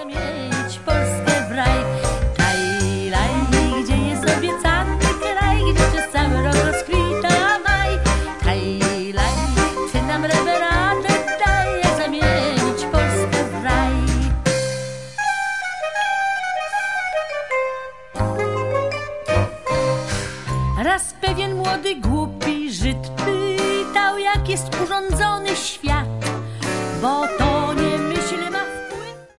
zamienić Polskę w raj. Tajlaj, gdzie jest obiecany kraj, gdzie przez cały rok rozkwita maj. Tajlaj, ty nam reweradę daj, jak zamienić Polskę w raj. Raz pewien młody, głupi Żyd pytał, jak jest urządzony świat.